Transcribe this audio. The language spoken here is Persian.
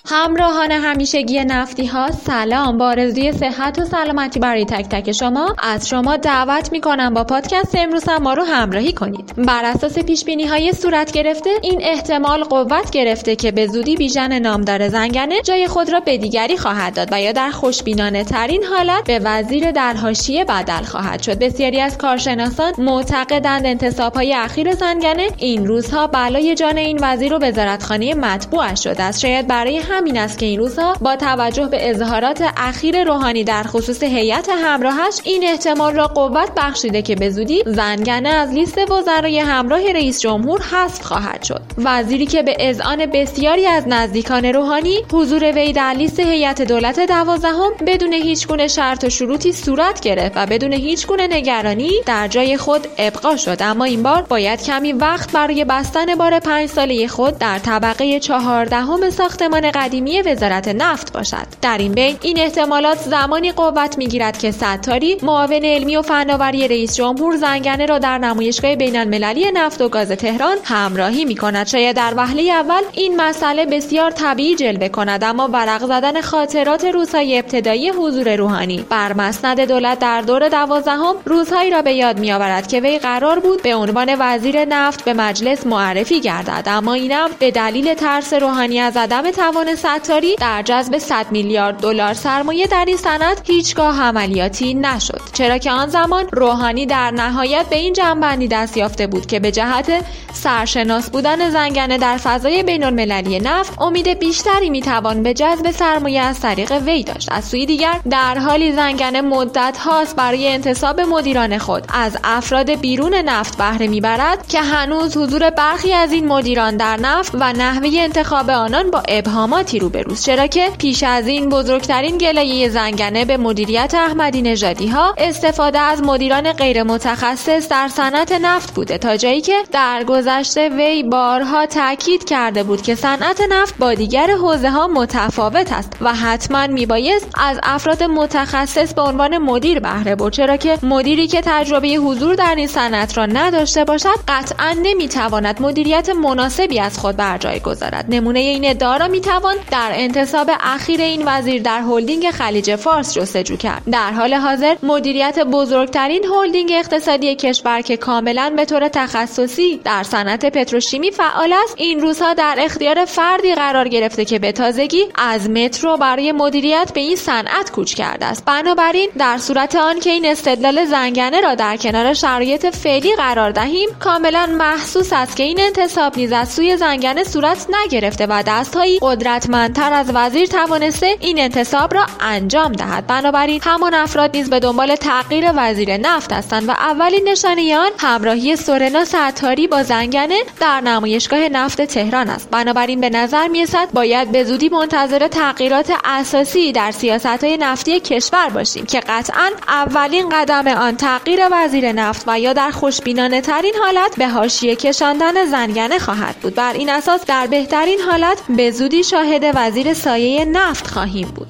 همراهان همیشگی نفتی ها، سلام. با آرزوی صحت و سلامتی برای تک تک شما از شما دعوت میکنم با پادکست امروز هم ما رو همراهی کنید. بر اساس پیش بینی های صورت گرفته، این احتمال قوت گرفته که به زودی بیژن نامدار زنگنه جای خود را به دیگری خواهد داد و یا در خوشبینانه ترین حالت به وزیر در حاشیه بدل خواهد شد. بسیاری از کارشناسان معتقدند انتصاب‌های اخیر زنگنه این روزها بلای جان این وزیر و وزارتخانه مطبوعش شده است. شاید برای همین است که این روزها با توجه به اظهارات اخیر روحانی در خصوص هیئت همراهش این احتمال را قوت بخشیده که به زودی زنگنه از لیست وزرای همراه رئیس جمهور حذف خواهد شد. وزیری که به اذعان بسیاری از نزدیکان روحانی حضور وی در لیست هیئت دولت 12 بدون هیچگونه شرط و شروطی صورت گرفت و بدون هیچگونه نگرانی در جای خود ابقا شد، اما این بار باید کمی وقت برای بستن بار 5 ساله خود در طبقه 14 ساختمان قدیمی وزارت نفت باشد. در این بین این احتمالات زمانی قوت میگیرد که ستاری، معاون علمی و فناوری رئیس جمهور، زنگنه را در نمایشگاه بین‌المللی نفت و گاز تهران همراهی می‌کند. شاید در وهله اول این مسئله بسیار طبیعی جلوه کند، اما ورق زدن خاطرات روزهای ابتدایی حضور روحانی بر مسند دولت در دور 12 روزهایی را به یاد می‌آورد که وی قرار بود به عنوان وزیر نفت به مجلس معرفی گردد، اما اینم به دلیل ترس روحانی از عدم توان ستاری در جذب 100 میلیارد دلار سرمایه در این صنعت هیچگاه عملیاتی نشد، چرا که آن زمان روحانی در نهایت به این جنبندی دست یافته بود که به جهت سرشناس بودن زنگنه در فضای بین‌المللی نفت امید بیشتری میتوان به جذب سرمایه از طریق وی داشت. از سوی دیگر در حالی زنگنه مدت هاست برای انتصاب مدیران خود از افراد بیرون نفت بهره میبرد که هنوز حضور برخی از این مدیران در نفت و نحوه انتخاب آنان با ابهاماتی روبروست، چرا که پیش از این بزرگترین گلایه زنگنه به مدیریت احمدی نژادی ها استفاده از مدیران غیر متخصص در صنعت نفت بوده، تا جایی که در گذشته وی بارها تاکید کرده بود که صنعت نفت با دیگر حوزه ها متفاوت است و حتما میبایست از افراد متخصص به عنوان مدیر بهره برد، چرا که مدیری که تجربه حضور در این صنعت را نداشته باشد قطعا نمیتواند مدیریت مناسبی از خود بر جای گذارد. نمونه این ادعا را میتوان در انتصاب اخیر این وزیر در هلدینگ خلیج فارس جستجو کرد. در حال حاضر مدیریت بزرگترین هلدینگ اقتصادی کشور که کاملا به طور تخصصی در صنعت پتروشیمی فعال است، این روزها در اختیار فردی قرار گرفته که به تازگی از مترو برای مدیریت به این صنعت کوچ کرده است. بنابراین در صورت آن که این استدلال زنگنه را در کنار شرایط فعلی قرار دهیم، کاملا محسوس است که این انتصاب نیز از سوی زنگنه صورت نگرفته و دست‌هایی قدرتمندتر از وزیر توانسته این انتصاب را انجام دهد. بنابراین همان افراد نیز به دنبال تغییر وزیر نفت هستند و اولین نشانه آن همراهی سورنا ستاری با زنگنه در نمایشگاه نفت تهران است. بنابراین به نظر می‌رسد باید به زودی منتظر تغییرات اساسی در سیاست‌های نفتی کشور باشیم که قطعاً اولین قدم آن تغییر وزیر نفت و یا در خوشبینانه ترین حالت به حاشیه کشاندن زنگنه خواهد بود. بر این اساس در بهترین حالت به زودی شاهد وزیر سایه نفت خواهیم بود.